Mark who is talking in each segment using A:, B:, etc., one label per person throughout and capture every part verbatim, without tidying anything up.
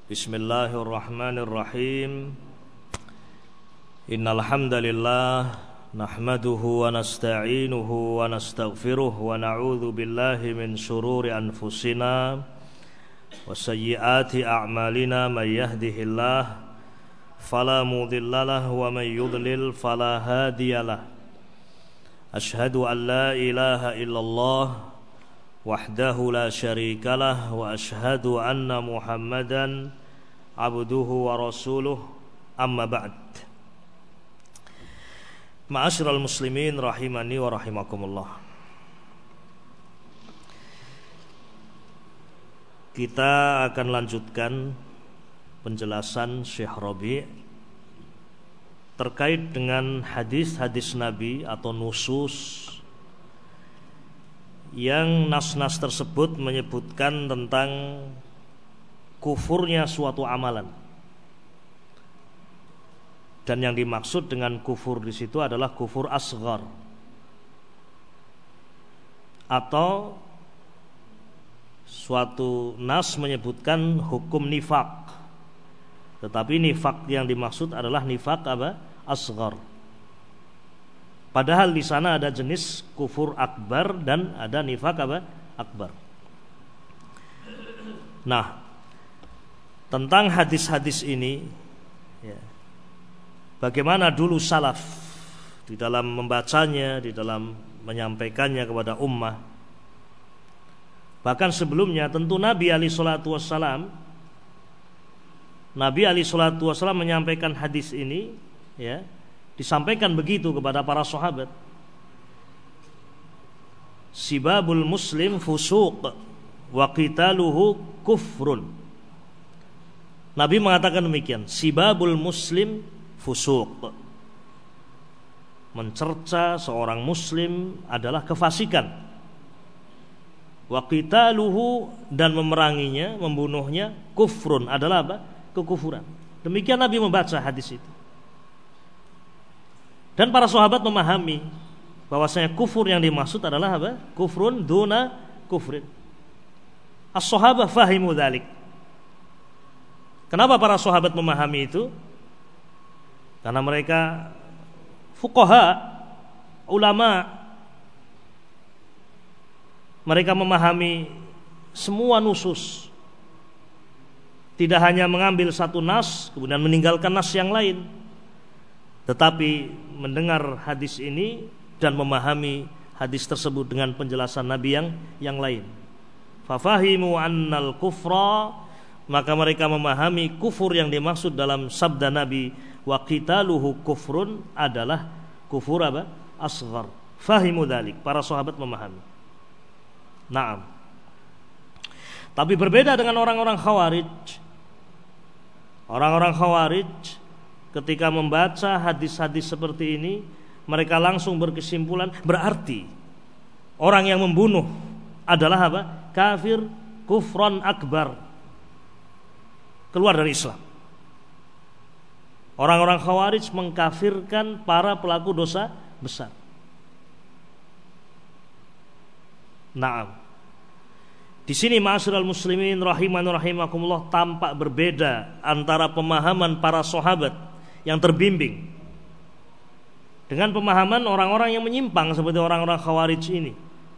A: Bismillahirrahmanirrahim. Innal hamdalillah nahmaduhu wa nasta'inuhu wa nastaghfiruh wa na'udzu billahi min shururi anfusina wa sayyiati a'malina may yahdihillah fala mudhillalah wa may yudlil fala hadiyalah. Ashhadu an la ilaha illallah wahdahu la syarikalah wa ashhadu anna Muhammadan abduhu wa rasuluh, amma ba'd. Ma'asyiral muslimin rahimani wa rahimakumullah. Kita akan lanjutkan penjelasan Syekh Rabi' terkait dengan hadis-hadis Nabi atau nusus yang nas-nas tersebut menyebutkan tentang kufurnya suatu amalan. Dan yang dimaksud dengan kufur di situ adalah kufur asghar atau suatu nas menyebutkan hukum nifak. Tetapi nifak yang dimaksud adalah nifak apa? Asghar. Padahal di sana ada jenis kufur akbar dan ada nifak apa? Akbar. Nah, tentang hadis-hadis ini, ya, bagaimana dulu salaf di dalam membacanya, di dalam menyampaikannya kepada ummah. Bahkan sebelumnya tentu Nabi alaihi salatu wassalam Nabi alaihi salatu wassalam menyampaikan hadis ini, ya, disampaikan begitu kepada para sahabat. Sibabul muslim fusuq wa qitaluhu kufrun. Nabi mengatakan demikian, sibabul muslim fusuq. Mencerca seorang muslim adalah kefasikan. Wa qitaluhu, dan memeranginya, membunuhnya, kufrun, adalah apa? Kekufuran. Demikian Nabi membaca hadis itu. Dan para sahabat memahami bahwasanya kufur yang dimaksud adalah apa? Kufrun duna kufrin. As-sahabah fahimu dzalik. Kenapa para sahabat memahami itu? Karena mereka fuqaha, ulama. Mereka memahami semua nusus. Tidak hanya mengambil satu nas kemudian meninggalkan nas yang lain, tetapi mendengar hadis ini dan memahami hadis tersebut dengan penjelasan Nabi yang yang lain. Fafahimu annal kufra, maka mereka memahami kufur yang dimaksud dalam sabda Nabi wa qitaluhu kufrun adalah kufur apa? Asghar. Fahimu dzalik, para sahabat memahami. Naam. Tapi berbeda dengan orang-orang Khawarij. Orang-orang Khawarij ketika membaca hadis-hadis seperti ini, mereka langsung berkesimpulan berarti orang yang membunuh adalah apa? Kafir kufran akbar, keluar dari Islam. Orang-orang Khawarij mengkafirkan para pelaku dosa besar. Naam. Di sini ma'asyiral muslimin rahiman rahimakumullah, tampak berbeda antara pemahaman para sahabat yang terbimbing dengan pemahaman orang-orang yang menyimpang seperti orang-orang Khawarij ini.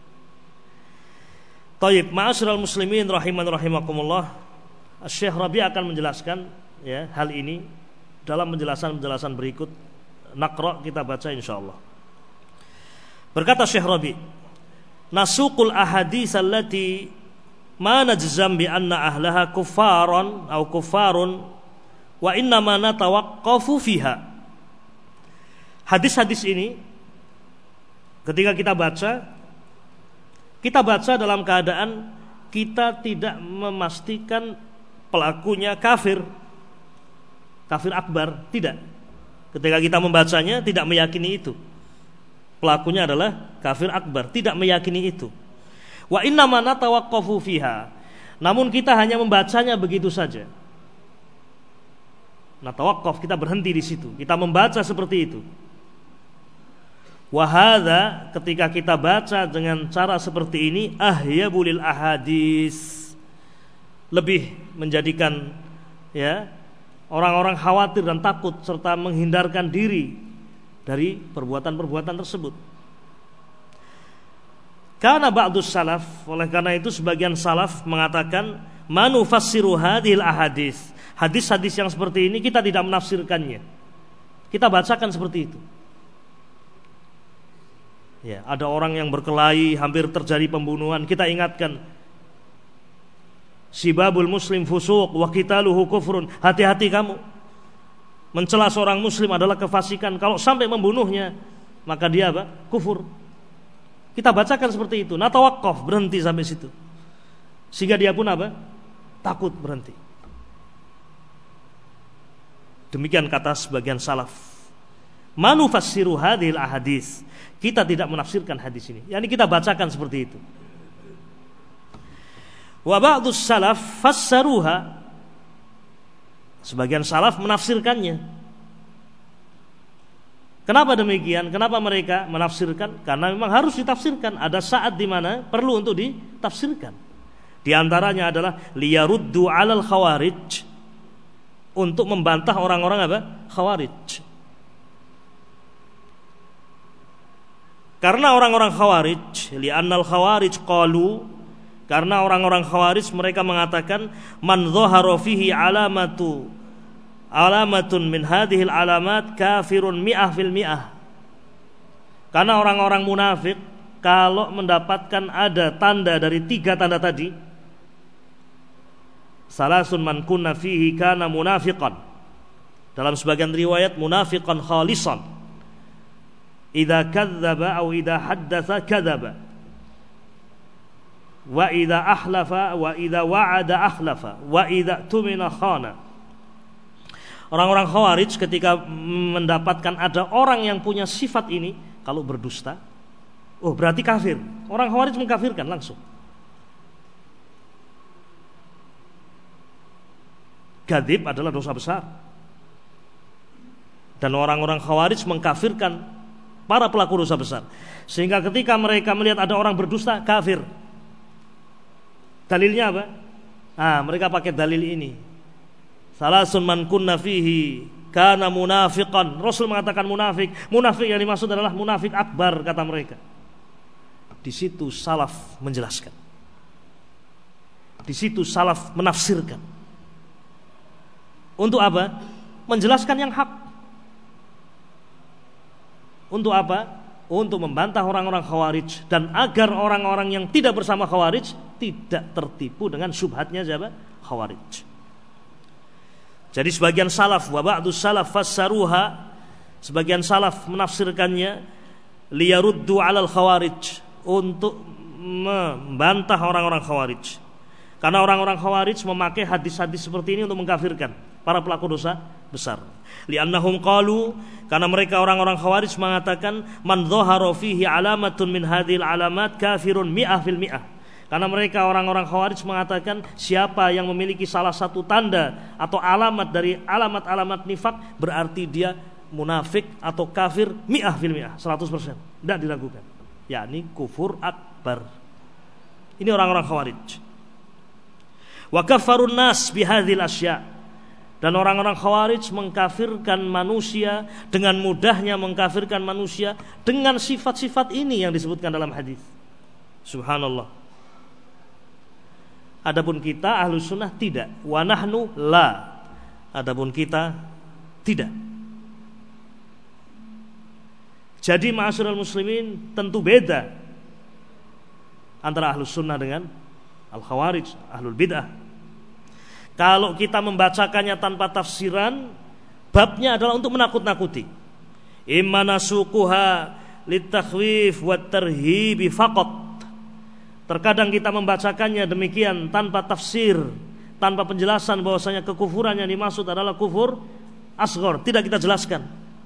A: Taib, ma'asyiral muslimin rahiman rahimakumullah, Syekh Rabi akan menjelaskan, ya, hal ini dalam penjelasan-penjelasan berikut. Naqra, kita baca insyaallah. Berkata Syekh Rabi, nasuqul ahadits allati ma najzam bi anna ahlaha kuffaran au kuffarun wa inna ma natawaqqafu fiha. Hadis-hadis ini ketika kita baca, kita baca dalam keadaan kita tidak memastikan pelakunya kafir, kafir akbar, tidak. Ketika kita membacanya tidak meyakini itu pelakunya adalah kafir akbar, tidak meyakini itu. Wa inna ma natawaqqafu fiha, namun kita hanya membacanya begitu saja. Natawaqqaf, kita berhenti di situ, kita membaca seperti itu. Wa hadza, ketika kita baca dengan cara seperti ini, ahyabulil ahadis, lebih menjadikan ya, orang-orang khawatir dan takut serta menghindarkan diri dari perbuatan-perbuatan tersebut. Karena ba'dus salaf, oleh karena itu sebagian salaf mengatakan manufassiru hadhil ahadits. Hadis-hadis yang seperti ini kita tidak menafsirkannya. Kita bacakan seperti itu. Ya, ada orang yang berkelahi, hampir terjadi pembunuhan, kita ingatkan, sibabul muslim fusuq wa qitaluhu kufrun. Hati-hati kamu. Mencela seorang muslim adalah kefasikan. Kalau sampai membunuhnya, maka dia apa? Kufur. Kita bacakan seperti itu. Natawaqqaf, berhenti sampai situ. Sehingga dia pun apa? Takut, berhenti. Demikian kata sebagian salaf. Manufassiru hadhil ahadits. Kita tidak menafsirkan hadis ini. Yani kita bacakan seperti itu. Wa ba'dus salaf fassaruha. Sebagian salaf menafsirkannya. Kenapa demikian? Kenapa mereka menafsirkan? Karena memang harus ditafsirkan. Ada saat di mana perlu untuk ditafsirkan. Di antaranya adalah liyaruddu 'alal khawarij, untuk membantah orang-orang apa? Khawarij. Karena orang-orang khawarij, li'annal khawarij qalu, karena orang-orang khawarij mereka mengatakan man dhahara fihi alamatu alamatun min hadhil alamat kafirun mi'ah fil mi'ah. Karena orang-orang munafik kalau mendapatkan ada tanda dari tiga tanda tadi, salasun man kunna fihi kana munafiqan, dalam sebagian riwayat munafiqan khalisan, idza kadzdzaba aw idza haddatsa kadzaba, wa idza ahlafa wa idza wa'ada akhlafa, wa idza tumina khana. Orang-orang khawarij ketika mendapatkan ada orang yang punya sifat ini, kalau berdusta, oh berarti kafir. Orang khawarij mengkafirkan langsung. Kadzib adalah dosa besar. Dan orang-orang khawarij mengkafirkan para pelaku dosa besar. Sehingga ketika mereka melihat ada orang berdusta, kafir. Dalilnya apa? Ah, mereka pakai dalil ini. Salasun man kunna fihi kana munafiqan. Rasul mengatakan munafik. Munafik yang dimaksud adalah munafik akbar, kata mereka. Di situ salaf menjelaskan. Di situ salaf menafsirkan. Untuk apa? Menjelaskan yang hak. Untuk apa? Untuk membantah orang-orang khawarij, dan agar orang-orang yang tidak bersama khawarij tidak tertipu dengan syubhatnya siapa? Khawarij. Jadi sebagian salaf, wa ba'dus salaf fassaruha, sebagian salaf menafsirkannya liyaruddu 'alal khawarij, untuk membantah orang-orang khawarij. Karena orang-orang khawarij memakai hadis-hadis seperti ini untuk mengkafirkan para pelaku dosa besar. Li'annahum qalu, karena mereka orang-orang khawarij mengatakan man dhahara fihi alamatun min hadhil alamat kafirun mi'ah fil mi'ah. Karena mereka orang-orang khawarij mengatakan siapa yang memiliki salah satu tanda atau alamat dari alamat-alamat nifak, berarti dia munafik atau kafir mi'ah fil mi'ah, seratus persen. Tidak diragukan. Yakni kufur akbar. Ini orang-orang khawarij. Wa kaffarun nas bihadzil asya'. Dan orang-orang khawarij mengkafirkan manusia, dengan mudahnya mengkafirkan manusia dengan sifat-sifat ini yang disebutkan dalam hadis. Subhanallah. Adapun kita ahlus sunnah tidak. Wa nahnu la. Adapun kita tidak. Jadi ma'asyiral muslimin, tentu beda antara ahlus sunnah dengan al-khawarij, ahlul bid'ah. Kalau kita membacakannya tanpa tafsiran, babnya adalah untuk menakut-nakuti. Imma nasuquha litakhwif wat tarhibi faqat. Terkadang kita membacakannya demikian tanpa tafsir, tanpa penjelasan bahwasanya kekufuran yang dimaksud adalah kufur asghar, tidak kita jelaskan.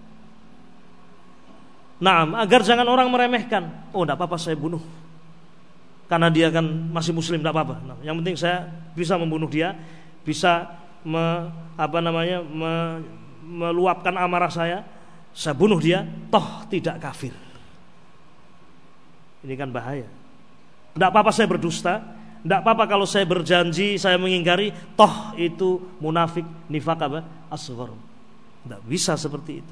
A: Naam, agar jangan orang meremehkan. Oh, tidak apa-apa saya bunuh, karena dia kan masih muslim, tidak apa-apa. Nah, yang penting saya bisa membunuh dia, bisa me, apa namanya me, meluapkan amarah saya, saya bunuh dia, toh tidak kafir. Ini kan bahaya. Tidak apa-apa saya berdusta, Tidak apa-apa kalau saya berjanji, saya mengingkari, toh itu munafik, nifak apa? Asghar. Tidak bisa seperti itu.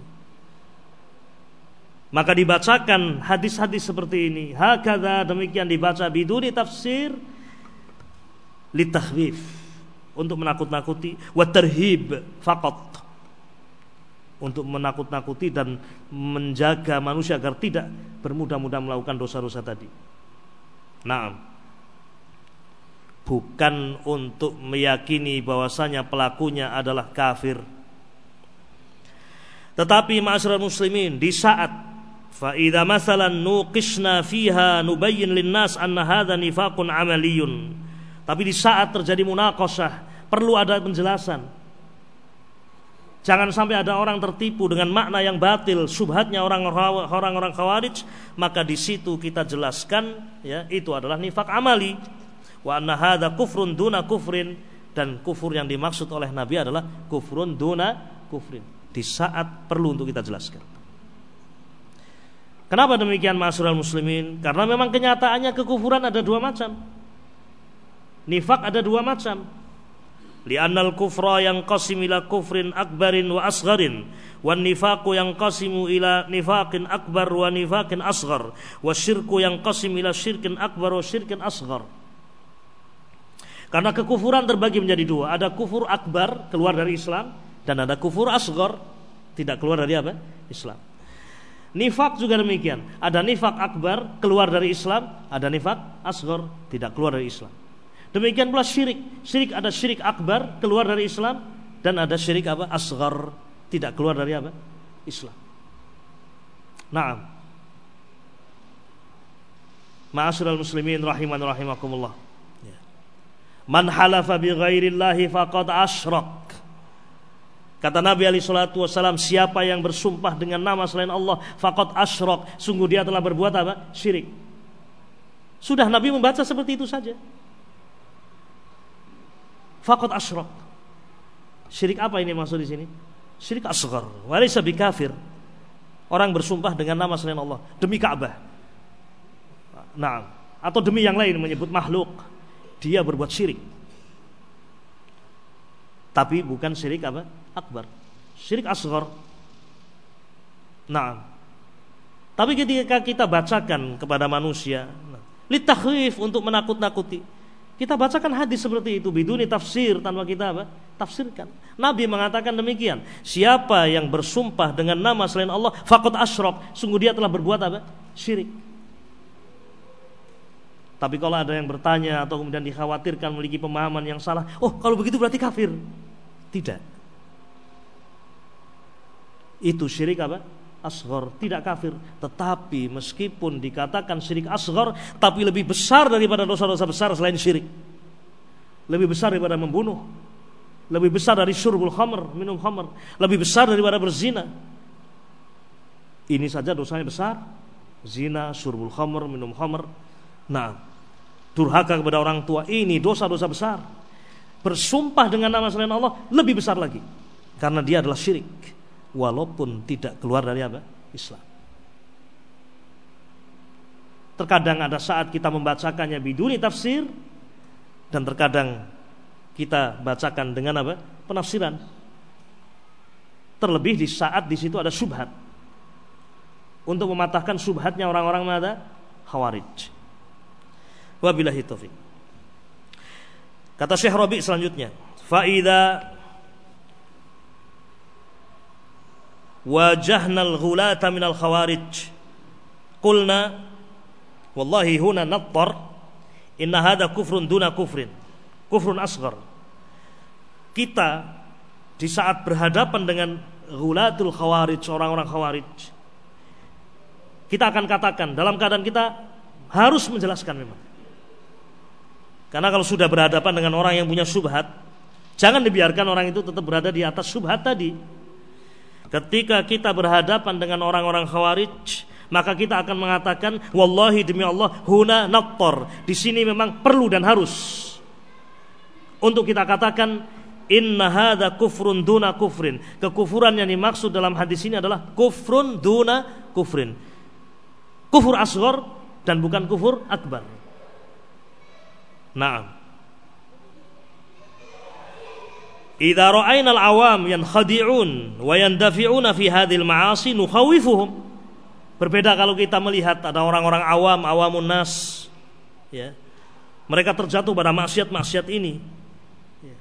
A: Maka dibacakan hadis-hadis seperti ini. Hakadha, demikian dibaca biduni tafsir, litakhwif, untuk menakut-nakuti, wa tarhib faqat, untuk menakut-nakuti dan menjaga manusia agar tidak bermudah-mudah melakukan dosa-dosa tadi. Naam. Bukan untuk meyakini bahwasanya pelakunya adalah kafir. Tetapi ma'asyiral muslimin, di saat fa idza masalan nuqishna fiha nubayyin linnas anna hadza nifaqun amaliyun. Tapi di saat terjadi munaqashah, perlu ada penjelasan. Jangan sampai ada orang tertipu dengan makna yang batil, syubhatnya orang-orang Khawarij, maka di situ kita jelaskan, ya, itu adalah nifak amali. Wa anna hadza kufrun duna kufrin, dan kufur yang dimaksud oleh Nabi adalah kufrun duna kufrin. Di saat perlu untuk kita jelaskan. Kenapa demikian ma'asyiral muslimin? Karena memang kenyataannya kekufuran ada dua macam. Nifak ada dua macam. Li'annal kufra yanqasim ila kufrin akbarin wa asgharin, wan nifaqu yanqasimu ila nifaqin akbar wa nifaqin asghar, wasyirku yanqasim ila syirkin akbar wa syirkin asghar. Karena kekufuran terbagi menjadi dua. Ada kufur akbar, keluar dari Islam, dan ada kufur asghar, tidak keluar dari apa? Islam. Nifak juga demikian. Ada nifak akbar, keluar dari Islam. Ada nifak asghar, tidak keluar dari Islam. Demikian pula syirik. Syirik ada syirik akbar, keluar dari Islam, dan ada syirik apa? Asghar, tidak keluar dari apa? Islam. Naam. Ma'asyiral muslimin rahiman rahimakumullah. Man halafa bi ghairillahi faqad asyrak. Kata Nabi alaihi salatu wasallam, siapa yang bersumpah dengan nama selain Allah, faqad asyrak, sungguh dia telah berbuat apa? Syirik. Sudah Nabi membaca seperti itu saja. Faqad asyrak. Syirik apa ini maksud di sini? Syirik asghar, walaysa bikafir. Orang bersumpah dengan nama selain Allah, demi Ka'bah. Nah, atau demi yang lain, menyebut makhluk, dia berbuat syirik. Tapi bukan syirik apa? Akbar. Syirik asghar. Nah, tapi ketika kita bacakan kepada manusia, litakhwif, untuk menakut-nakuti, kita bacakan hadis seperti itu biduni tafsir, tanpa kita apa? Tafsirkan. Nabi mengatakan demikian, siapa yang bersumpah dengan nama selain Allah faqad asyrak, sungguh dia telah berbuat apa? Syirik. Tapi kalau ada yang bertanya atau kemudian dikhawatirkan memiliki pemahaman yang salah, oh kalau begitu berarti kafir. Tidak. Itu syirik apa? Asghar, tidak kafir. Tetapi meskipun dikatakan syirik asghar, tapi lebih besar daripada dosa-dosa besar selain syirik. Lebih besar daripada membunuh, lebih besar dari syurbul khamr, minum khamr, lebih besar daripada berzina. Ini saja dosanya besar. Zina, syurbul khamr, minum khamr. Nah, durhaka kepada orang tua, ini dosa-dosa besar. Bersumpah dengan nama selain Allah lebih besar lagi, karena dia adalah syirik, walaupun tidak keluar dari apa? Islam. Terkadang ada saat kita membacakannya biduni tafsir, dan terkadang kita bacakan dengan apa? Penafsiran. Terlebih di saat di situ ada syubhat, untuk mematahkan syubhatnya orang-orang mana? Khawarij. Wabillahi taufiq. Kata Syekh Rabi selanjutnya, fa idza wajahnal ghulata minal khawarij qulna wallahi huna nattar inna hadha kufrun duna kufrin, kufrun asghar. Kita di saat berhadapan dengan ghulatul khawarij, orang-orang khawarij, kita akan katakan dalam keadaan kita harus menjelaskan memang. Karena kalau sudah berhadapan dengan orang yang punya syubhat, jangan dibiarkan orang itu tetap berada di atas syubhat tadi. Ketika kita berhadapan dengan orang-orang khawarij, maka kita akan mengatakan wallahi demi Allah huna nattar. Di sini memang perlu dan harus untuk kita katakan inna hadza kufrun duna kufrin. Kekufuran yang dimaksud dalam hadis ini adalah kufrun duna kufrin. Kufur asghar dan bukan kufur akbar. Naam. Idza ra'ayna al-awam yankhadi'un wa yandafi'una fi hadhil ma'asi nukhawifuhum. Berbeda kalau kita melihat ada orang-orang awam, awamun nas, ya. Mereka terjatuh pada maksiat-maksiat ini, ya.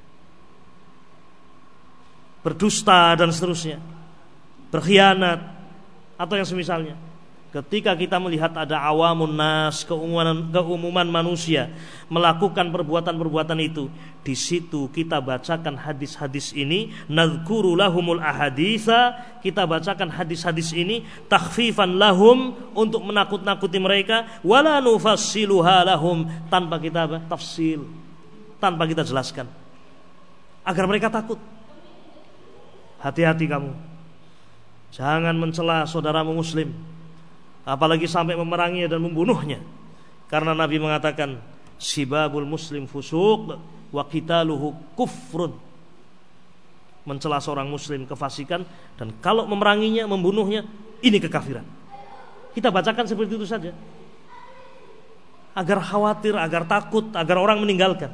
A: Berdusta dan seterusnya, berkhianat atau yang semisalnya. Ketika kita melihat ada awamun nas, keumuman, keumuman manusia melakukan perbuatan-perbuatan itu, di situ kita bacakan hadis-hadis ini, nadzkuru lahumul ahaditsa, kita bacakan hadis-hadis ini takhfifan lahum, untuk menakut-nakuti mereka, wala nufassiluha lahum, tanpa kita apa? Tafsil, tanpa kita jelaskan, agar mereka takut. Hati-hati kamu, jangan mencela saudaramu muslim, apalagi sampai memeranginya dan membunuhnya. Karena Nabi mengatakan sibabul muslim fusuq wa qitaluhu kufrun. Mencela seorang muslim kefasikan, dan kalau memeranginya, membunuhnya, ini kekafiran. Kita bacakan seperti itu saja, agar khawatir, agar takut, agar orang meninggalkan,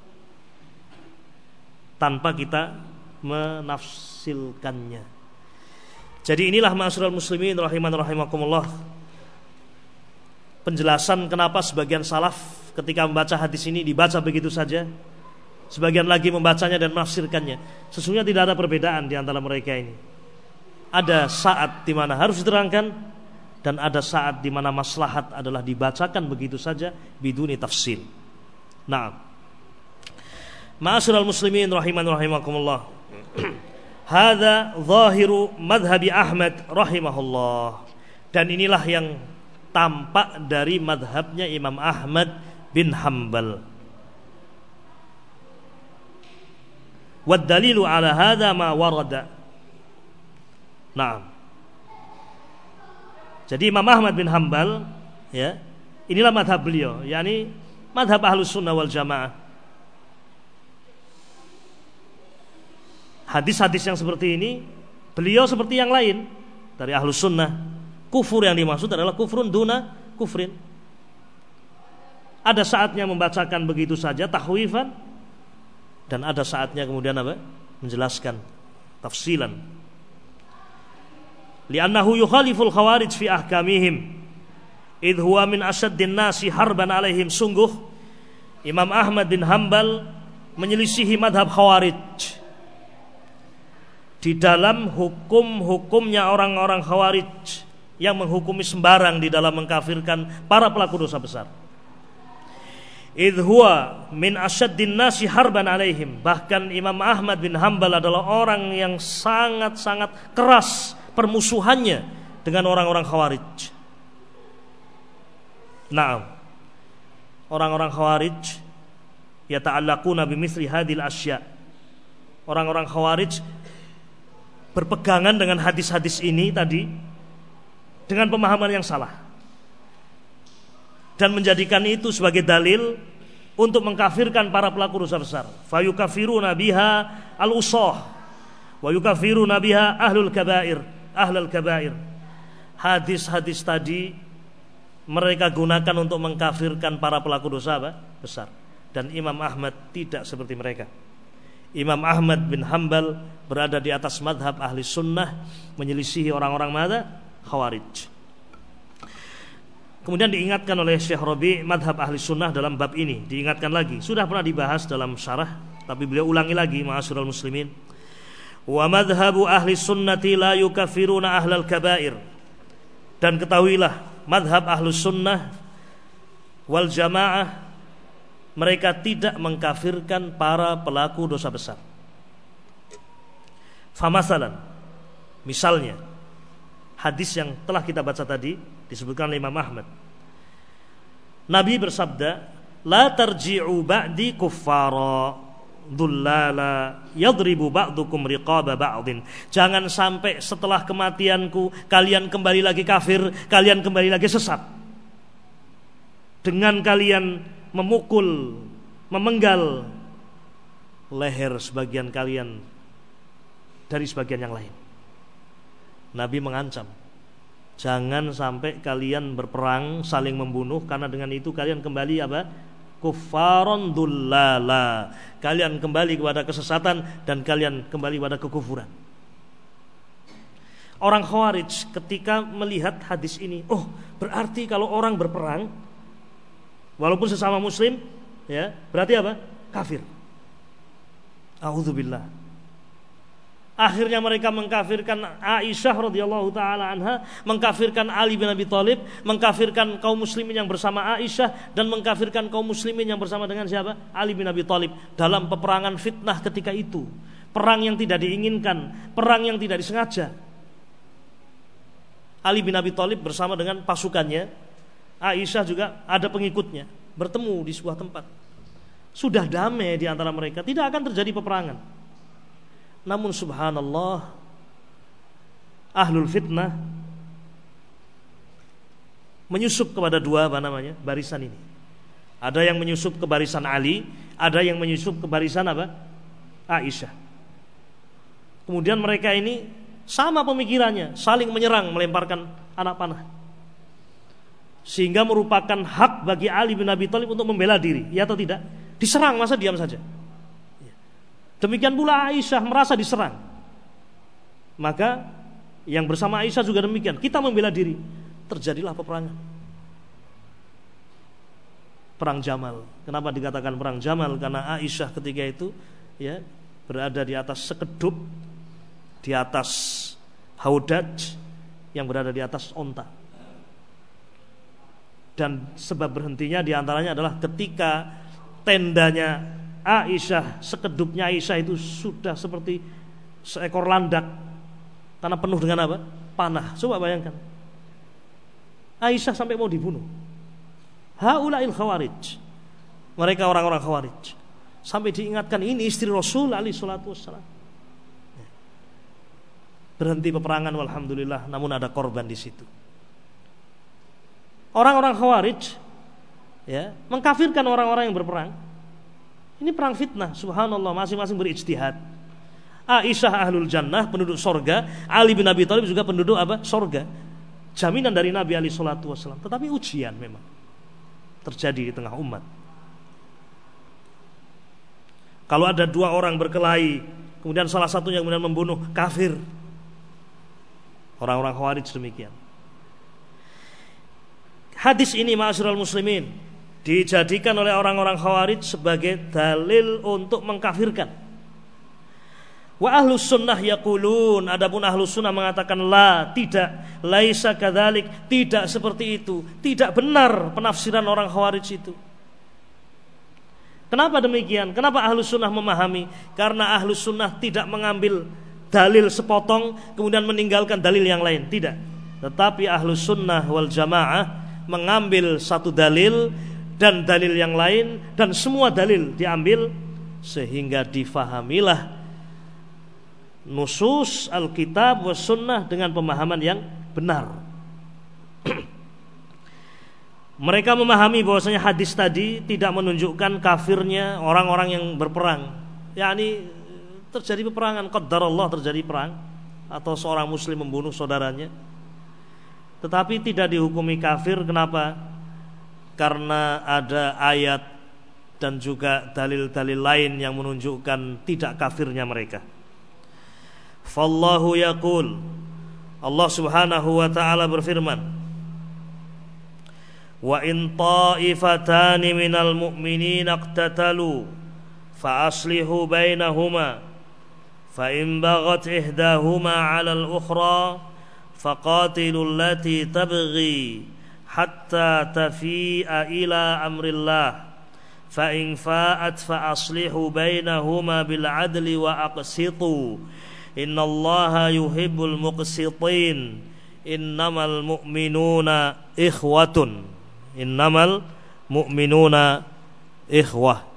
A: tanpa kita menafsilkannya. Jadi inilah ma'asyiral muslimin rahiman rahimakumullah, penjelasan kenapa sebagian salaf ketika membaca hadis ini dibaca begitu saja, sebagian lagi membacanya dan menafsirkannya. Sesungguhnya tidak ada perbedaan di antara mereka ini. Ada saat di mana harus diterangkan, dan ada saat di mana maslahat adalah dibacakan begitu saja biduni tafsil. Nah, ma'asyiral muslimin rahiman rahimakumullah, hadza zahiru madhabi Ahmad rahimahullah, dan inilah yang tampak dari madhabnya Imam Ahmad bin Hanbal. Wad dalilu ala hadza ma warada. Naam. Jadi Imam Ahmad bin Hanbal, ya, inilah madhab beliau, yakni madhab Ahlus Sunnah wal Jamaah. Hadis-hadis yang seperti ini, beliau seperti yang lain dari Ahlus Sunnah. Kufur yang dimaksud adalah kufrun duna kufrin. Ada saatnya membacakan begitu saja tahwifan, dan ada saatnya kemudian apa? Menjelaskan tafsilan. Li'annahu yukhaliful khawarij fi ahkamihim idh huwa min asyaddin nasi harban alaihim. Sungguh Imam Ahmad bin Hanbal menyelisihi madhab khawarij di dalam hukum-hukumnya orang-orang khawarij yang menghukumi sembarang di dalam mengkafirkan para pelaku dosa besar. Idh huwa min asyaddin nasi harban alaihim. Bahkan Imam Ahmad bin Hanbal adalah orang yang sangat-sangat keras permusuhannya dengan orang-orang khawarij. Naam, orang-orang khawarij yata'allaquna bimithli hadhil asya. Orang-orang khawarij berpegangan dengan hadis-hadis ini tadi dengan pemahaman yang salah, dan menjadikan itu sebagai dalil untuk mengkafirkan para pelaku dosa besar. Fayukafiruna biha al-usah wa yukafiruna biha ahlul kabair, ahlul kabair. Hadis-hadis tadi mereka gunakan untuk mengkafirkan para pelaku dosa apa? Besar. Dan Imam Ahmad tidak seperti mereka. Imam Ahmad bin Hanbal berada di atas madhab ahli sunnah, menyelisihi orang-orang mana? Khawarij. Kemudian diingatkan oleh Syekh Rabi' madhab ahli sunnah dalam bab ini, diingatkan lagi, sudah pernah dibahas dalam syarah, tapi beliau ulangi lagi, ma'asyiral muslimin. Wa madhabu ahli sunnati la yukafiruna ahlal kabair. Dan ketahuilah, madhab ahli sunnah wal jamaah, mereka tidak mengkafirkan para pelaku dosa besar. Famasalan, misalnya hadis yang telah kita baca tadi disebutkan oleh Imam Ahmad. Nabi bersabda, la tarji'u ba'di kuffara dhullala yadribu ba'dukum riqaba ba'din. Jangan sampai setelah kematianku kalian kembali lagi kafir, kalian kembali lagi sesat, dengan kalian memukul, memenggal leher sebagian kalian dari sebagian yang lain. Nabi mengancam, jangan sampai kalian berperang saling membunuh, karena dengan itu kalian kembali apa? kuffaron dullala. Kalian kembali kepada kesesatan dan kalian kembali pada kekufuran. Orang Khawarij ketika melihat hadis ini, oh berarti kalau orang berperang walaupun sesama muslim, ya, berarti apa? Kafir. A'udzubillah. Akhirnya mereka mengkafirkan Aisyah radhiyallahu taala anha, mengkafirkan Ali bin Abi Thalib, mengkafirkan kaum muslimin yang bersama Aisyah, dan mengkafirkan kaum muslimin yang bersama dengan siapa? Ali bin Abi Thalib dalam peperangan fitnah ketika itu. Perang yang tidak diinginkan, perang yang tidak disengaja. Ali bin Abi Thalib bersama dengan pasukannya, Aisyah juga ada pengikutnya, bertemu di sebuah tempat. Sudah damai di antara mereka, tidak akan terjadi peperangan. Namun subhanallah, ahlul fitnah menyusup kepada dua apa namanya barisan ini. Ada yang menyusup ke barisan Ali, ada yang menyusup ke barisan apa? Aisyah. Kemudian mereka ini sama pemikirannya, saling menyerang, melemparkan anak panah, sehingga merupakan hak bagi Ali bin Abi Thalib untuk membela diri, ya atau tidak? Diserang, masa diam saja? Demikian pula Aisyah merasa diserang, maka yang bersama Aisyah juga demikian, kita membela diri. Terjadilah peperangan, perang Jamal. Kenapa dikatakan perang Jamal? Karena Aisyah ketika itu ya berada di atas sekedup, di atas haudaj yang berada di atas onta. Dan sebab berhentinya diantaranya adalah ketika tendanya Aisyah, sekedupnya Aisyah itu sudah seperti seekor landak karena penuh dengan apa? Panah. Coba bayangkan, Aisyah sampai mau dibunuh. Haulail khawarij, mereka orang-orang khawarij, sampai diingatkan ini istri Rasul alaihi salatu wassalam. Berhenti peperangan walhamdulillah, namun ada korban di situ. Orang-orang Khawarij ya mengkafirkan orang-orang yang berperang. Ini perang fitnah, subhanallah, masing-masing berijtihad. Aisyah ahlul jannah, penduduk sorga. Ali bin Abi Thalib juga penduduk apa? Sorga. Jaminan dari Nabi alaihi salatu wasallam. Tetapi ujian memang terjadi di tengah umat. Kalau ada dua orang berkelahi, kemudian salah satunya kemudian membunuh, kafir. Orang-orang Khawarij demikian. Hadis ini ma'asyiral muslimin dijadikan oleh orang-orang Khawarij sebagai dalil untuk mengkafirkan. Wa ahlus sunnah yaqulun, adapun ahlus sunnah mengatakan la, tidak, laisa kadzalik, tidak seperti itu, tidak benar penafsiran orang Khawarij itu. Kenapa demikian? Kenapa ahlus sunnah memahami? Karena ahlus sunnah tidak mengambil dalil sepotong kemudian meninggalkan dalil yang lain, tidak. Tetapi ahlus sunnah wal jamaah mengambil satu dalil dan dalil yang lain, dan semua dalil diambil sehingga difahamilah nusus Alkitab was sunnah dengan pemahaman yang benar. Mereka memahami bahwasanya hadis tadi tidak menunjukkan kafirnya orang-orang yang berperang, yakni terjadi peperangan, qadarullah terjadi perang atau seorang muslim membunuh saudaranya, tetapi tidak dihukumi kafir. Kenapa? Karena ada ayat dan juga dalil-dalil lain yang menunjukkan tidak kafirnya mereka. Fallahu yaqul, Allah subhanahu wa ta'ala berfirman, wa in ta'ifatani minal mu'minina iqtatalu fa aslihu bainahuma fa in baghat ihdahuma 'ala al-ukhra faqatilul lati tabghi hatta tafi'a ila amrillah fa in fa'at fa aslihu bainahuma bil 'adli wa aqsitu innallaha yuhibbul muqsitin innamal mu'minuna ikhwatun innamal mu'minuna ikhwah.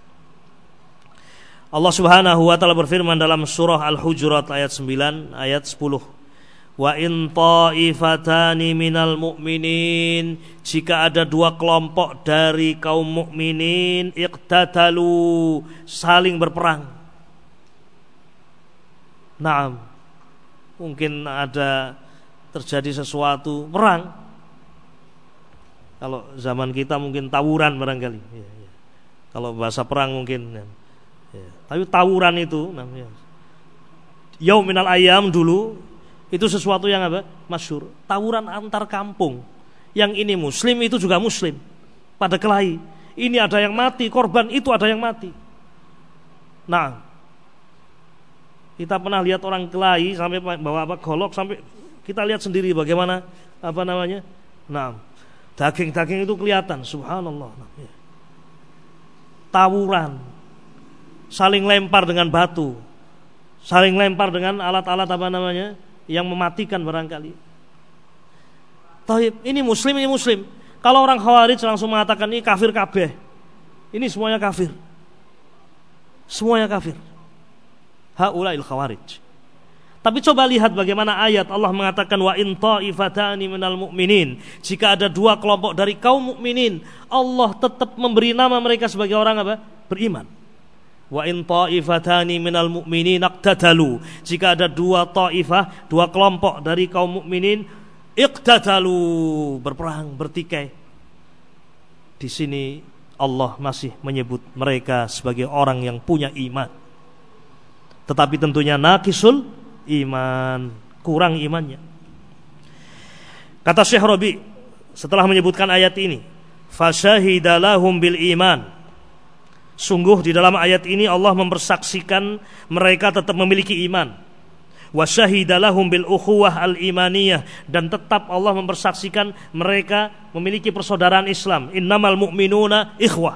A: Allah subhanahu wa ta'ala berfirman dalam surah Al-Hujurat ayat sembilan, ayat sepuluh, wa in ta'ifatani minal mu'minin, jika ada dua kelompok dari kaum mukminin, iqtatalu, saling berperang. Naam, mungkin ada terjadi sesuatu perang. Kalau zaman kita mungkin tawuran barangkali. Ya, ya. Kalau bahasa perang mungkin. Ya. Tapi tawuran itu namanya. Yaum minal ayyam dulu itu sesuatu yang apa? Masyhur. Tawuran antar kampung. Yang ini muslim itu juga muslim. Pada kelahi. Ini ada yang mati, korban itu ada yang mati. Nah, kita pernah lihat orang kelahi sampai bawa apa golok sampai kita lihat sendiri bagaimana apa namanya. Nah, daging-daging itu kelihatan, subhanallah. Tawuran, saling lempar dengan batu, saling lempar dengan alat-alat apa namanya yang mematikan barangkali. Taib, ini muslim, ini muslim. Kalau orang Khawarij langsung mengatakan ini kafir kabeh. Ini semuanya kafir. Semuanya kafir. Haulail Khawarij. Tapi coba lihat bagaimana ayat Allah mengatakan wa in ta'ifatani minal mu'minin. Jika ada dua kelompok dari kaum mukminin, Allah tetap memberi nama mereka sebagai orang apa? Beriman. Wa in ta'ifatani minal mu'minin iqtatalu. Jika ada dua ta'ifah, dua kelompok dari kaum mukminin, iqtatalu, berperang, bertikai. Di sini Allah masih menyebut mereka sebagai orang yang punya iman. Tetapi tentunya naqisul iman, kurang imannya. Kata Syekh Rabi setelah menyebutkan ayat ini, fasyahida lahum bil iman. Sungguh di dalam ayat ini Allah mempersaksikan mereka tetap memiliki iman. Wa syahida lahum bil ukhuwah al imaniyah, dan tetap Allah mempersaksikan mereka memiliki persaudaraan Islam. Innamal mu'minuna ikhwah.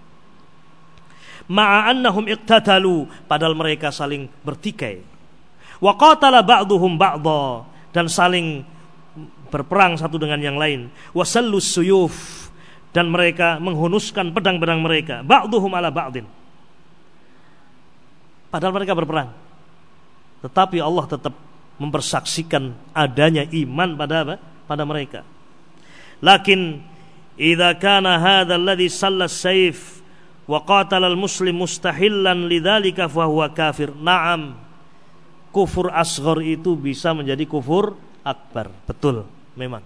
A: Ma'a annahum iqtatalu, padahal mereka saling bertikai. Wa qatala ba'duhum ba'dha, dan saling berperang satu dengan yang lain. Wa sallus suyuf, dan mereka menghunuskan pedang-pedang mereka. Ba'duhum ala ba'din, padahal mereka berperang. Tetapi Allah tetap mempersaksikan adanya iman pada apa? Pada mereka. Lakin idza kana hadzal ladzi salla as-sayf wa qatala al-muslim mustahillan lidzalika fa huwa kafir. Naam. Kufur asghar itu bisa menjadi kufur akbar. Betul, memang.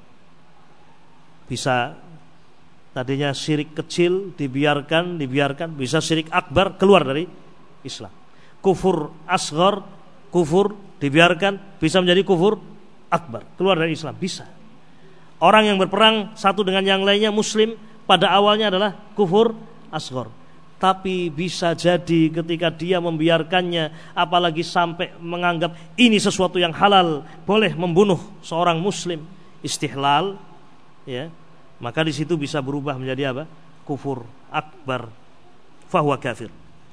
A: Bisa tadinya syirik kecil dibiarkan, dibiarkan, bisa syirik akbar keluar dari Islam. Kufur asghar, kufur dibiarkan bisa menjadi kufur akbar, keluar dari Islam, bisa. Orang yang berperang satu dengan yang lainnya muslim pada awalnya adalah kufur asghar, tapi bisa jadi ketika dia membiarkannya, apalagi sampai menganggap ini sesuatu yang halal, boleh membunuh seorang muslim, istihlal, ya, maka di situ bisa berubah menjadi apa? Kufur akbar, fahuwa kafir.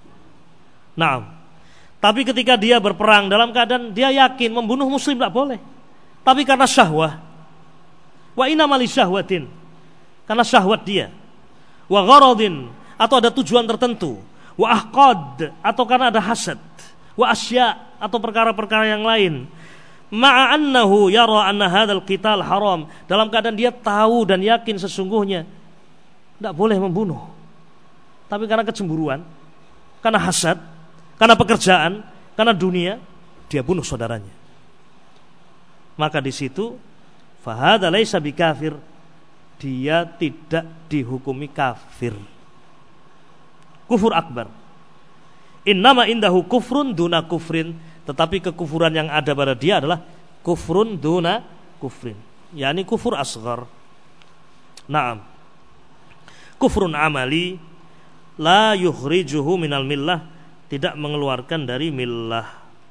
A: Naam. Tapi ketika dia berperang dalam keadaan dia yakin membunuh muslim tidak boleh, tapi karena syahwah, wa innamal syahwatin, karena syahwat dia, wa gharadin, atau ada tujuan tertentu, wa ahqad, atau karena ada hasad, wa asya, atau perkara-perkara yang lain, ma'a annahu yara anna hadzal qital haram, dalam keadaan dia tahu dan yakin sesungguhnya tidak boleh membunuh, tapi karena kecemburuan, karena hasad, karena pekerjaan, karena dunia, dia bunuh saudaranya. Maka di situ fahadza laisa bikafir, dia tidak dihukumi kafir. Kufur akbar. Innama indahu kufrun duna kufrin, tetapi kekufuran yang ada pada dia adalah kufrun duna kufrin, yakni kufur asghar. Naam. Kufrun amali la yukhrijuhu minal millah, tidak mengeluarkan dari millah.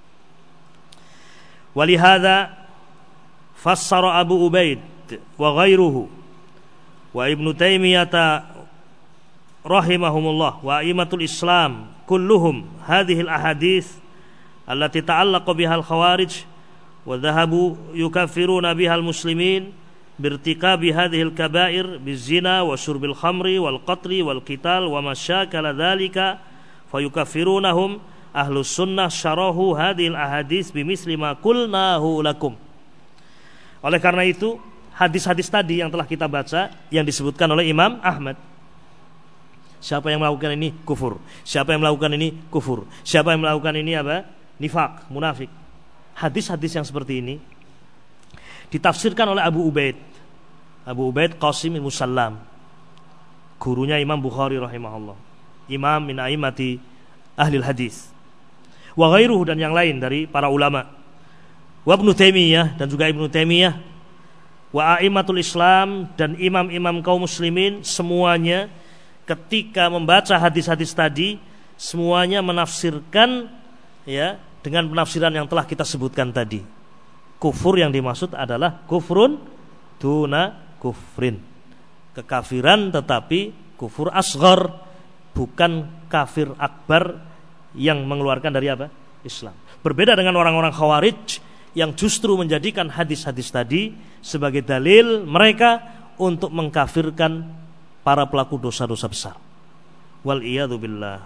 A: Walihada fassara Abu Ubaid wa ghairuhu wa Ibnu Taimiyah rahimahumullah wa aimatul Islam kulluhum hadhihi al-ahadits allati ta'allaqa biha al-khawarij wa dhahabu yukaffiruna biha al-muslimin birtikabi hadhihi al-kaba'ir bizina wa syurbil khamri wal qatli wal qital wa masyakala dzalika fayukaffirunahum. Ahlus sunnah syarahu hadhil ahadits bimisli ma qulnahu lakum. Oleh karena itu hadis-hadis tadi yang telah kita baca yang disebutkan oleh Imam Ahmad, siapa yang melakukan ini kufur, siapa yang melakukan ini kufur, siapa yang melakukan ini apa? Nifaq, munafik. Hadis-hadis yang seperti ini ditafsirkan oleh Abu Ubaid. Abu Ubaid Qasim bin Musallam, gurunya Imam Bukhari rahimahullah. imam min a'immati ahli hadis. Wa ghairuhu, dan yang lain dari para ulama. Wa Ibnu Taimiyah, dan juga Ibnu Taimiyah. Wa a'immatul Islam, dan imam-imam kaum muslimin semuanya ketika membaca hadis-hadis tadi semuanya menafsirkan ya dengan penafsiran yang telah kita sebutkan tadi. Kufur yang dimaksud adalah kufrun duna kufrin, kekafiran tetapi kufur asghar, bukan kafir akbar yang mengeluarkan dari apa? Islam. Berbeda dengan orang-orang Khawarij yang justru menjadikan hadis-hadis tadi sebagai dalil mereka untuk mengkafirkan para pelaku dosa-dosa besar. Wal iyadu billah.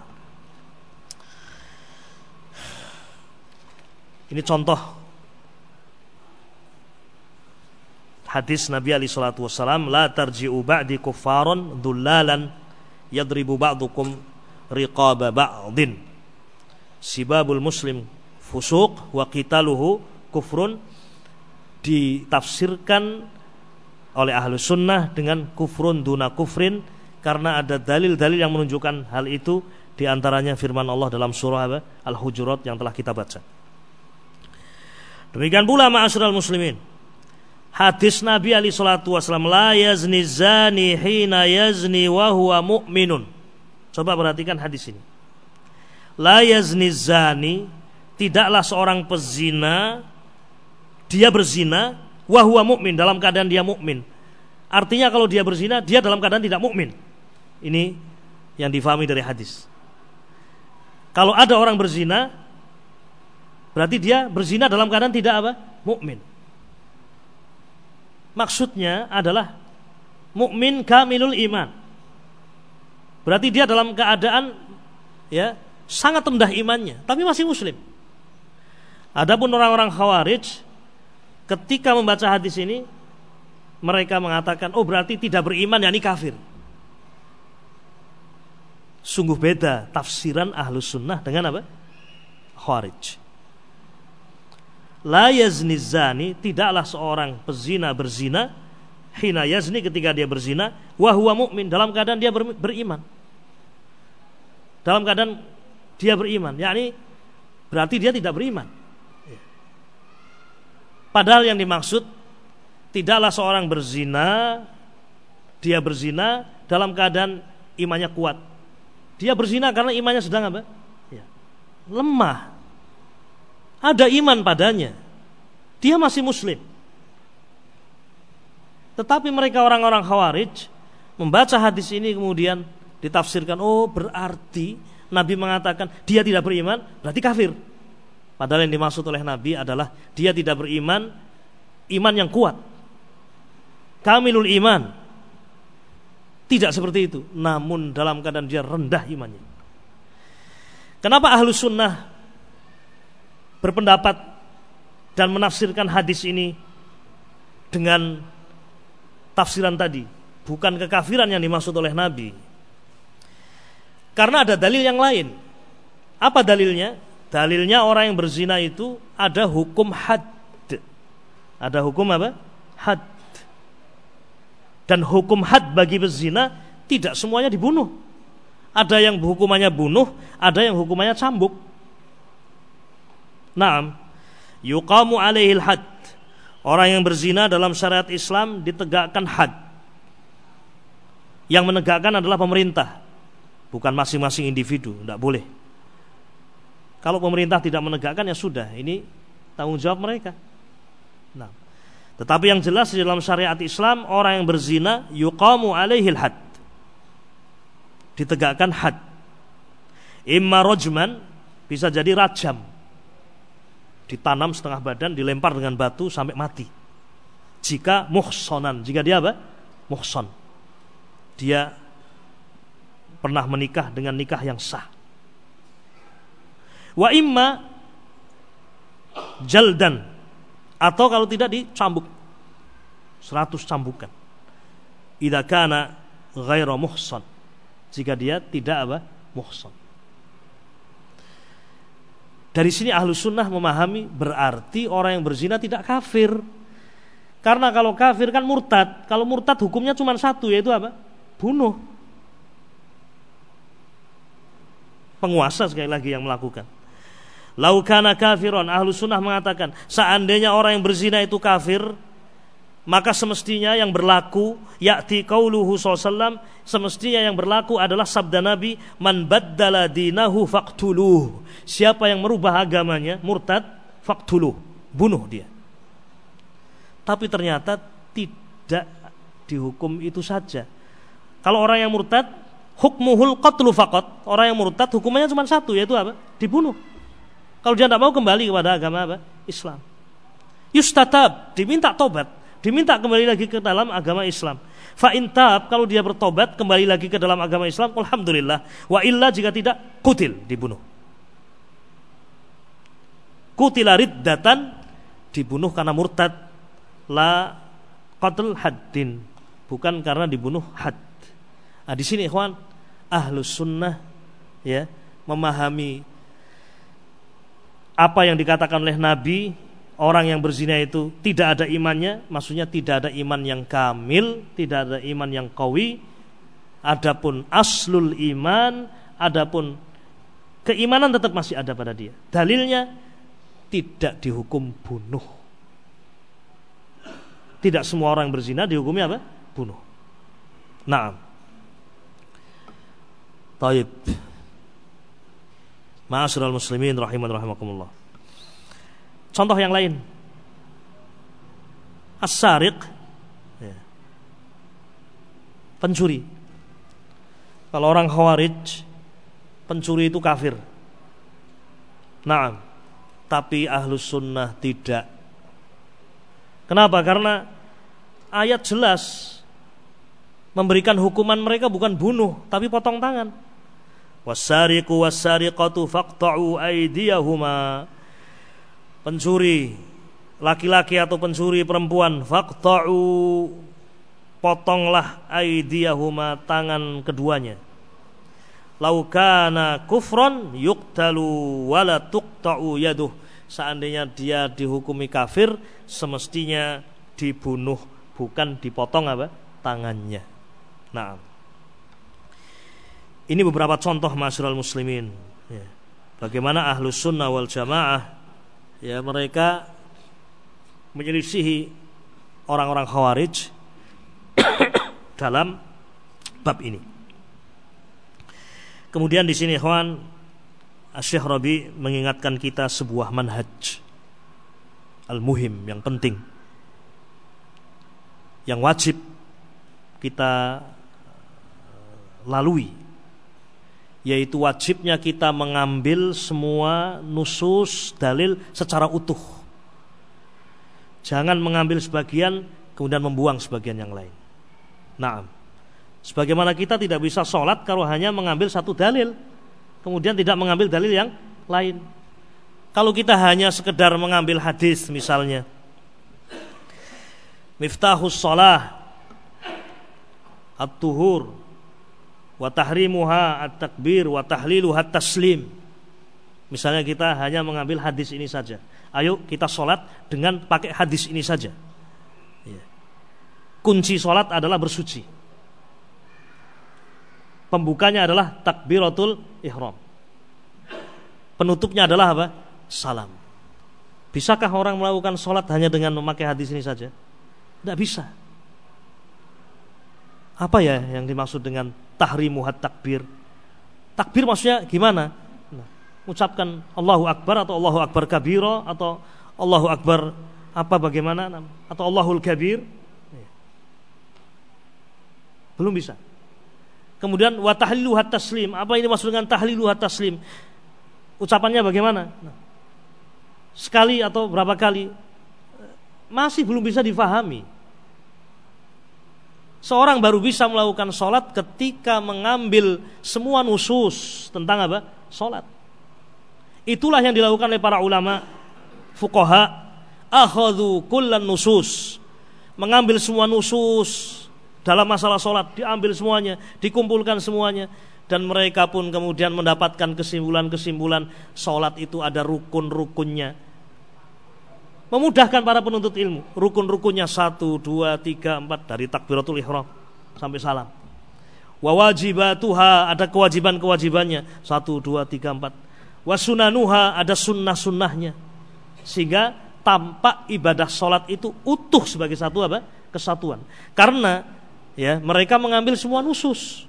A: Ini contoh hadis Nabi alaihi salatu wassalam, la tarji'u ba'di kuffaran dhullalan yadribu ba'dukum riqaba ba'din. Sibabul muslim fusuq wa qitaluhu kufrun, ditafsirkan oleh ahlu sunnah dengan kufrun duna kufrin karena ada dalil-dalil yang menunjukkan hal itu, di antaranya firman Allah dalam surah Al-Hujurat yang telah kita baca. Demikian pula ma'asyiral muslimin, hadis Nabi alaihi salatu wasallam, la yazni zani hina yazni wa huwa mu'minun. Coba perhatikan hadis ini. La yazni zani, tidaklah seorang pezina dia berzina wa huwa mu'min, dalam keadaan dia mukmin. Artinya kalau dia berzina dia dalam keadaan tidak mukmin. Ini yang difahami dari hadis. Kalau ada orang berzina berarti dia berzina dalam keadaan tidak apa? Mukmin. Maksudnya adalah mukmin kamilul iman. Berarti dia dalam keadaan ya sangat rendah imannya, tapi masih muslim. Adapun orang-orang Khawarij ketika membaca hadis ini mereka mengatakan, oh berarti tidak beriman, yakni kafir. Sungguh beda tafsiran Ahlus Sunnah dengan apa? Khawarij. La yazni zani, tidaklah seorang pezina berzina, hina yazni, ketika dia berzina, wa huwa mu'min, dalam keadaan dia ber, beriman. Dalam keadaan dia beriman, yakni berarti dia tidak beriman. Padahal yang dimaksud tidaklah seorang berzina, dia berzina dalam keadaan imannya kuat. Dia berzina karena imannya sedang apa? Ya, lemah. Ada iman padanya, dia masih muslim. Tetapi mereka orang-orang Khawarij membaca hadis ini kemudian ditafsirkan, oh berarti Nabi mengatakan dia tidak beriman, berarti kafir. Padahal yang dimaksud oleh Nabi adalah dia tidak beriman, iman yang kuat, kamilul iman. Tidak seperti itu, namun dalam keadaan dia rendah imannya. Kenapa Ahlus Sunnah berpendapat dan menafsirkan hadis ini dengan tafsiran tadi, bukan kekafiran yang dimaksud oleh Nabi? Karena ada dalil yang lain. Apa dalilnya? Dalilnya orang yang berzina itu ada hukum had. Ada hukum apa? Had. Dan hukum had bagi pezina tidak semuanya dibunuh. Ada yang hukumannya bunuh, ada yang hukumannya cambuk. Naam, yuqamu alaihil had. Orang yang berzina dalam syariat Islam ditegakkan had. Yang menegakkan adalah pemerintah, bukan masing-masing individu, tidak boleh. Kalau pemerintah tidak menegakkan ya sudah, ini tanggung jawab mereka. Nah, tetapi yang jelas di dalam syariat Islam, orang yang berzina yuqamu alaihil had, ditegakkan had. Imma rajman, bisa jadi rajam, ditanam setengah badan, dilempar dengan batu sampai mati. Jika muhsonan, jika dia apa? Muhson, dia pernah menikah dengan nikah yang sah. Wa imma jaldan, atau kalau tidak dicambuk seratus cambukan. Idza kana ghairu muhson, jika dia tidak apa? Muhson. Dari sini Ahlus Sunnah memahami berarti orang yang berzina tidak kafir. Karena kalau kafir kan murtad. Kalau murtad hukumnya cuma satu, yaitu apa? Bunuh. penguasa sekali lagi yang melakukan. Lau kana kafiron, Ahlus Sunnah mengatakan seandainya orang yang berzina itu kafir, maka semestinya yang berlaku ya'ti qauluhu sallallahu alaihi wasallam, semestinya yang berlaku adalah sabda Nabi, man baddala dinahu faqtuluh. Siapa yang merubah agamanya, murtad, faqtuluh, bunuh dia. Tapi ternyata tidak dihukum itu saja. Kalau orang yang murtad, hukmuhul qatlu faqat. Orang yang murtad hukumannya cuma satu, yaitu apa? Dibunuh. Kalau dia tidak mau kembali kepada agama apa? Islam. Yustatab, diminta tobat, diminta kembali lagi ke dalam agama Islam. Fa intab, kalau dia bertobat kembali lagi ke dalam agama Islam, alhamdulillah. Wa illa, jika tidak, kutil, dibunuh. Kutila riddatan, dibunuh karena murtad. La qatl haddin, bukan karena dibunuh had. Nah, di sini ikhwan, Ahlus Sunnah ya memahami apa yang dikatakan oleh Nabi, orang yang berzina itu tidak ada imannya, maksudnya tidak ada iman yang kamil, tidak ada iman yang qawi. Adapun aslul iman, adapun keimanan tetap masih ada pada dia. Dalilnya tidak dihukum bunuh. Tidak semua orang yang berzina dihukumi apa? Bunuh. Naam. Taib. Ma'asyiral muslimin rahiman rahimakumullah. Contoh yang lain, as-sariq, ya, pencuri. Kalau orang Khawarij, pencuri itu kafir. Naam. Tapi Ahlus Sunnah tidak. Kenapa? Karena ayat jelas memberikan hukuman mereka bukan bunuh, tapi potong tangan. Was-sariqu was-sariqatu faqta'u aydiyahuma. Pencuri laki-laki atau pencuri perempuan, faqta'u, potonglah aydiyahuma, tangan keduanya. Lau kana kufron yuqtalu wala tuqta'u yaduh. Seandainya dia dihukumi kafir, semestinya dibunuh, bukan dipotong apa? Tangannya. Nah, ini beberapa contoh ma'asyiral muslimin ya, bagaimana Ahlus Sunnah wal Jamaah ya mereka menyelisihi orang-orang Khawarij dalam bab ini. Kemudian di sini ikhwan, Syekh Rabi mengingatkan kita sebuah manhaj al-muhim, yang penting, yang wajib kita lalui, yaitu wajibnya kita mengambil semua nusus dalil secara utuh. Jangan mengambil sebagian kemudian membuang sebagian yang lain. Naam. Sebagaimana kita tidak bisa sholat kalau hanya mengambil satu dalil kemudian tidak mengambil dalil yang lain. Kalau kita hanya sekedar mengambil hadis misalnya, miftahus sholah at-tuhur wa tahrimuha at-takbir wa tahliluha at-taslim. Misalnya kita hanya mengambil hadis ini saja. Ayo kita sholat dengan pakai hadis ini saja. Kunci sholat adalah bersuci. Pembukanya adalah takbiratul ihram. Penutupnya adalah apa? Salam. Bisakah orang melakukan sholat hanya dengan memakai hadis ini saja? Tidak bisa. Apa ya yang dimaksud dengan tahrimuhat takbir? Takbir maksudnya gimana? Nah, ucapkan Allahu Akbar atau Allahu Akbar kabira atau Allahu Akbar apa bagaimana? Atau Allahul Kabir? Belum bisa. Kemudian wa tahliluhat taslim. Apa ini maksud dengan tahliluhat taslim? Ucapannya bagaimana? Nah, sekali atau berapa kali? Masih belum bisa difahami. Seorang baru bisa melakukan sholat ketika mengambil semua nusus tentang apa? Sholat. Itulah yang dilakukan oleh para ulama fuqaha. Akhadhu kullan nusus. Mengambil semua nusus dalam masalah sholat, diambil semuanya, dikumpulkan semuanya, dan mereka pun kemudian mendapatkan kesimpulan-kesimpulan sholat itu ada rukun-rukunnya. Memudahkan para penuntut ilmu. Rukun-rukunnya satu, dua, tiga, empat, dari takbiratul ihram sampai salam. Wa wajibatuha, ada kewajiban-kewajibannya. Satu, dua, tiga, empat. Wa sunanuha, ada sunnah-sunnahnya. Sehingga tampak ibadah sholat itu utuh sebagai satu apa? Kesatuan. Karena ya mereka mengambil semua nusus.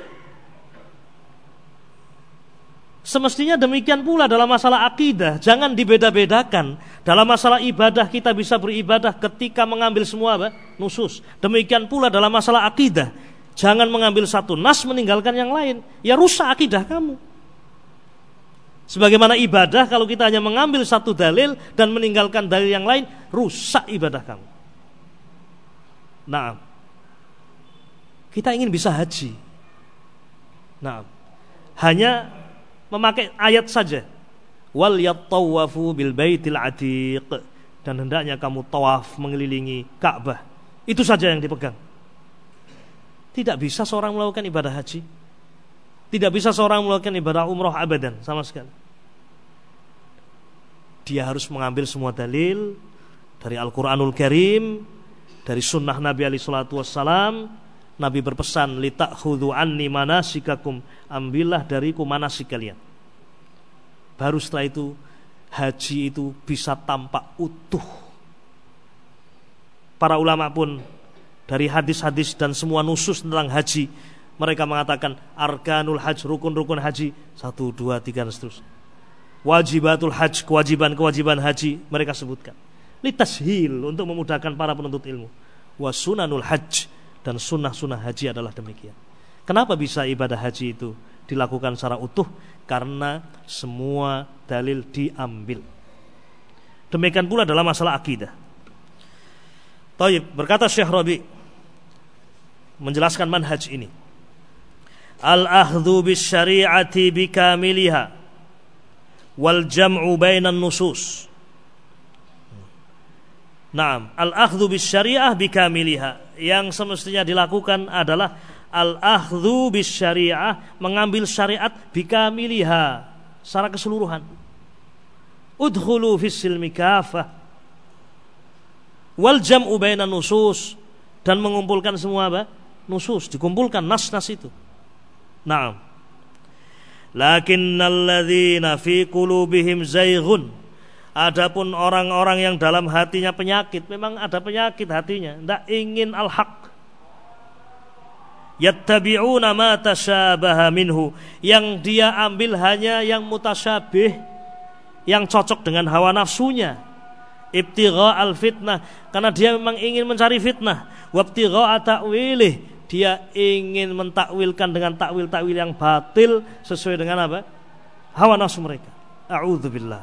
A: Semestinya demikian pula dalam masalah akidah. Jangan dibeda-bedakan. Dalam masalah ibadah kita bisa beribadah ketika mengambil semua apa? Nusus. Demikian pula dalam masalah akidah. Jangan mengambil satu nas meninggalkan yang lain. Ya rusak akidah kamu. Sebagaimana ibadah, kalau kita hanya mengambil satu dalil dan meninggalkan dalil yang lain, rusak ibadah kamu. Nah, kita ingin bisa haji. Nah, hanya memakai ayat saja. Wal yattawafu bil baitil atiq, dan hendaknya kamu tawaf mengelilingi Ka'bah. Itu saja yang dipegang. Tidak bisa seorang melakukan ibadah haji. Tidak bisa seorang melakukan ibadah umroh abadan sama sekali. Dia harus mengambil semua dalil dari Al-Quranul Karim, dari sunnah Nabi alaihi salatu wassalam. Nabi berpesan, litakhudhu anni manasikakum, ambillah dariku manasik kalian. Baru setelah itu haji itu bisa tampak utuh. Para ulama pun dari hadis-hadis dan semua nusus tentang haji, mereka mengatakan arkanul haj, rukun-rukun haji, satu, dua, tiga, dan seterusnya. Wajibatul haj, kewajiban-kewajiban haji, mereka sebutkan. Litashil, untuk memudahkan para penuntut ilmu. Wasunanul haj, dan sunnah-sunnah haji adalah demikian. Kenapa bisa ibadah haji itu dilakukan secara utuh? Karena semua dalil diambil. Demikian pula dalam masalah akidah. Taib, berkata Syekh Rabi menjelaskan manhaj ini. Al-akhdhu bisyari'ati bikamiliha wal jam'u bainan nusus. Naam, al-akhdhu bisyari'ah bikamiliha, yang semestinya dilakukan adalah al-akhdhu bisyari'ah, mengambil syariat bikamiliha, secara keseluruhan. Udkhulu fis silmi kafah wal jam'u bainan nusus, dan mengumpulkan semua apa? Nusus, dikumpulkan nas-nas itu. Naam. Lakinnal ladzina fi qulubihim zayghun, adapun orang-orang yang dalam hatinya penyakit, memang ada penyakit hatinya, tidak ingin al-haq. Yattabi'una ma tashabaha minhu, yang dia ambil hanya yang mutasyabih, yang cocok dengan hawa nafsunya. Ibtigha al-fitnah, karena dia memang ingin mencari fitnah. Wabtigha ta'wilih, dia ingin mentakwilkan dengan takwil-takwil yang batil sesuai dengan apa? Hawa nafsu mereka. A'udzubillah.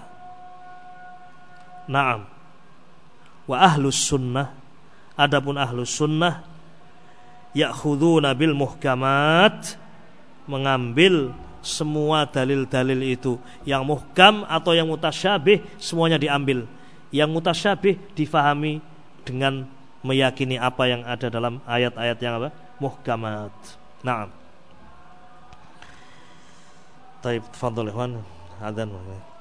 A: Naam. Wa ahlus sunnah, adapun ahlus sunnah, ya'khuduna bil muhkamat, mengambil semua dalil-dalil itu, yang muhkam atau yang mutasyabih, semuanya diambil. Yang mutasyabih difahami dengan meyakini apa yang ada dalam ayat-ayat yang apa? Muhkamat. Naam. Taib, tafadhal ikhwan, adzan.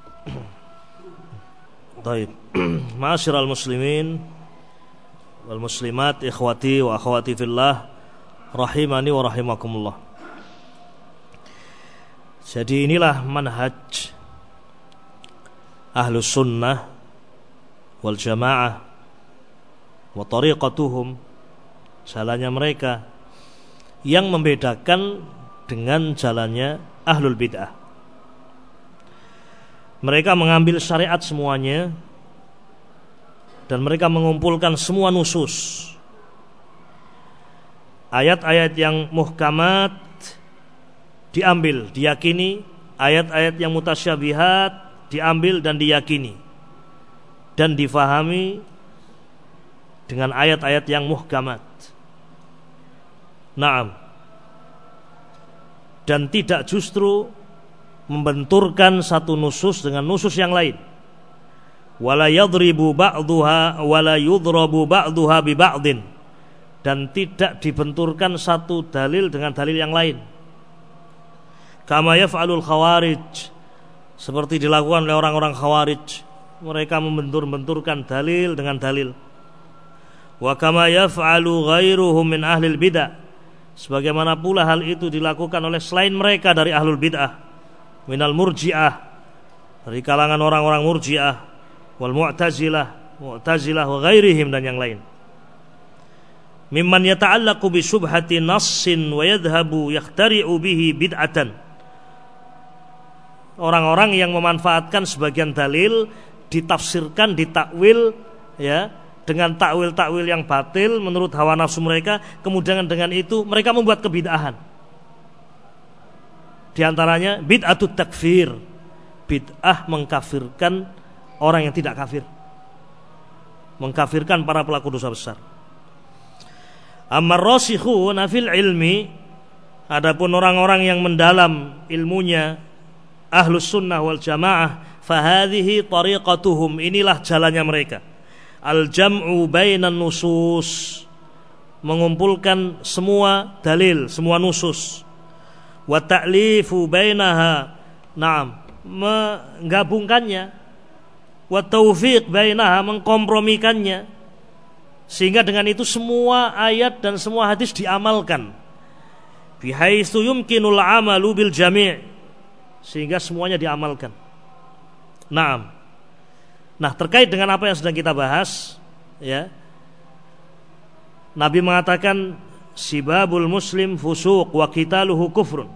A: Taib. Ma'asyiral muslimin wal muslimat, ikhwati wa akhwati fillah, rahimani wa rahimakumullah. Jadi inilah manhaj ahlus sunnah wal jamaah wa tariqatuhum, jalannya mereka yang membedakan dengan jalannya ahlul bid'ah. Mereka mengambil syariat semuanya dan mereka mengumpulkan semua nusus. Ayat-ayat yang muhkamat diambil, diyakini. Ayat-ayat yang mutasyabihat diambil dan diyakini dan difahami dengan ayat-ayat yang muhkamat. Naam. Dan tidak justru membenturkan satu nusus dengan nusus yang lain. Wala yadribu ba'duha wala yudrabu ba'duha bi ba'din, dan tidak dibenturkan satu dalil dengan dalil yang lain. Kama yaf'alul khawarij, seperti dilakukan oleh orang-orang khawarij. Mereka membentur-benturkan dalil dengan dalil. Wa kama yaf'alu ghairuhum min ahlil bid'ah, sebagaimana pula hal itu dilakukan oleh selain mereka dari ahlul bid'ah, minal murji'ah, dari kalangan orang-orang murji'ah, wal mu'tazilah, mu'tazilah wa ghairihim, dan yang lain. Mimman yata'allaqu bi syubhati nassin wa yadhhabu yakhtari'u bihi bid'atan. Orang-orang yang memanfaatkan sebagian dalil, ditafsirkan, ditakwil, ya, dengan takwil-takwil yang batil menurut hawa nafsu mereka, kemudian dengan itu mereka membuat kebid'ahan. Di antaranya bid'atut takfir, bid'ah mengkafirkan orang yang tidak kafir, mengkafirkan para pelaku dosa besar. Ammar rasikhuna fil ilmi, adapun orang-orang yang mendalam ilmunya, ahlus sunnah wal jamaah, fahadhihi tariqatuhum, inilah jalannya mereka. Al-jam'u bainan nusus, mengumpulkan semua dalil, semua nusus. Wa ta'lifu bainaha, na'am, menggabungkannya. Wa taufiq bainaha, mengkompromikannya, sehingga dengan itu semua ayat dan semua hadis diamalkan. Bihaitsu yumkinul amalu bil jami', sehingga semuanya diamalkan. Naam. Nah, terkait dengan apa yang sedang kita bahas, ya, Nabi mengatakan sibabul muslim fusuq wa qitaluhu kufrun.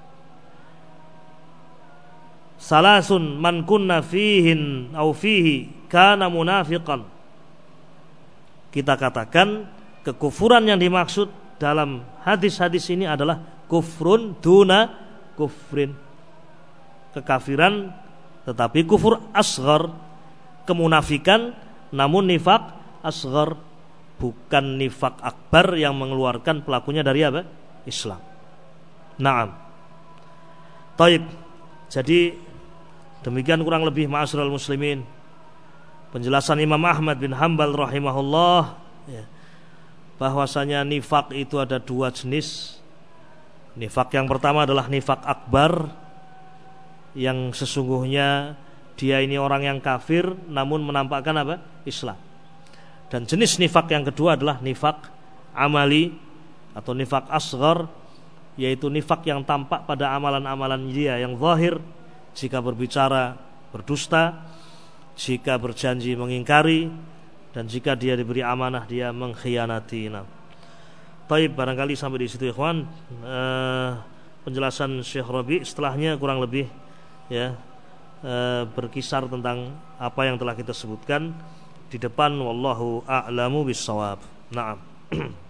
A: Salasun man kunna fihin au fihi kana munafiqan. Kita katakan kekufuran yang dimaksud dalam hadis-hadis ini adalah kufrun duna kufrin, kekafiran tetapi kufur asghar, kemunafikan namun nifak asghar, bukan nifak akbar yang mengeluarkan pelakunya dari apa? Islam. Naam. Taib. Jadi demikian kurang lebih ma'asyiral muslimin penjelasan Imam Ahmad bin Hanbal rahimahullah, ya, bahwasanya nifak itu ada dua jenis. Nifak yang pertama adalah nifak akbar, yang sesungguhnya dia ini orang yang kafir namun menampakkan apa? Islam. Dan jenis nifak yang kedua adalah nifak amali atau nifak asghar, yaitu nifak yang tampak pada amalan-amalan dia yang zahir. Jika berbicara berdusta, jika berjanji mengingkari, dan jika dia diberi amanah dia mengkhianati. Nah, taib, barangkali sampai di situ ikhwan, eh, penjelasan Syekh Rabi. Setelahnya kurang lebih, ya, eh, berkisar tentang apa yang telah kita sebutkan di depan. Wallahu a'lamu bissawab. Naam.